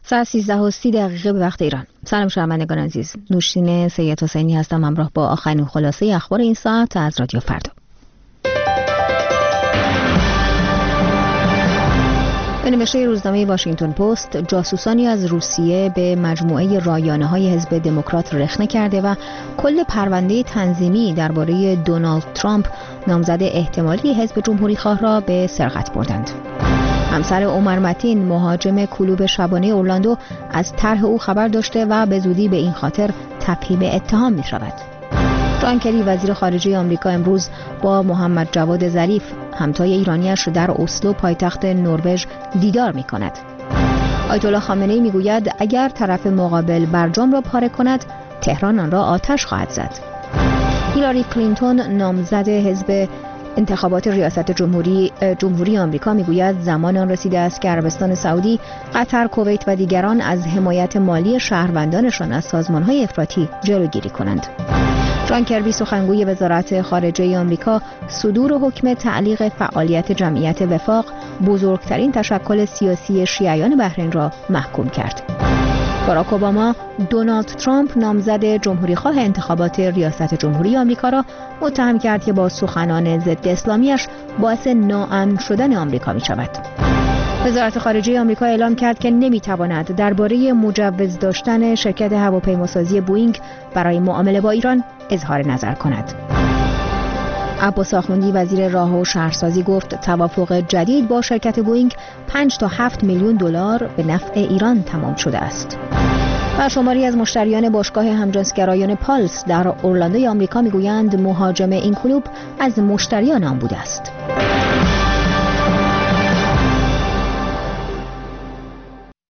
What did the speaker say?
ساعت 13:30 به وقت ایران. سلام شنوندگان عزیز، نوشین سید حسینی هستم همراه با آخرین خلاصه اخبار این ساعت از رادیو فردا. به نوشته روزنامه واشنگتن پست، جاسوسانی از روسیه به مجموعه رایانه‌های حزب دموکرات رخنه کرده و کل پرونده تنظیمی درباره دونالد ترامپ نامزد احتمالی حزب جمهوری‌خواه را به سرقت بردند. همسر عمر متین، مهاجم کلوب شبانه اورلاندو، از طرح او خبر داشته و به زودی به این خاطر تفهیم اتهام می شود. جان کری وزیر خارجه آمریکا امروز با محمد جواد ظریف، همتای ایرانیش، در اسلو پایتخت نروژ دیدار می کند. آیت الله خامنه‌ای می گوید اگر طرف مقابل برجام را پاره کند، تهران آن را آتش خواهد زد. هیلاری کلینتون، نامزد حزب انتخابات ریاست جمهوری آمریکا، میگوید زمان آن رسیده است که عربستان سعودی، قطر، کویت و دیگران از حمایت مالی شهروندانشان از سازمان‌های افراطی جلوگیری کنند. جان کربی، سخنگوی وزارت خارجه آمریکا، صدور حکم تعلیق فعالیت جمعیت وفاق، بزرگترین تشکل سیاسی شیعیان بحرین، را محکوم کرد. باراک اوباما، دونالد ترامپ، نامزد جمهوری‌خواه انتخابات ریاست جمهوری آمریکا، را متهم کرد که با سخنان ضد اسلامیش باعث ناامن شدن آمریکا می‌شود. وزارت خارجه آمریکا اعلام کرد که نمی‌تواند درباره مجوز داشتن شرکت هواپیماسازی بوئینگ برای معامله با ایران اظهار نظر کند. عباس آخوندی، وزیر راه و شهرسازی، گفت توافق جدید با شرکت بوئینگ 5 تا 7 میلیون دلار به نفع ایران تمام شده است. و شماری از مشتریان باشگاه همجنسگرایان پالس در اورلاندوی آمریکا میگویند مهاجم این کلوب از مشتریان آن بوده است.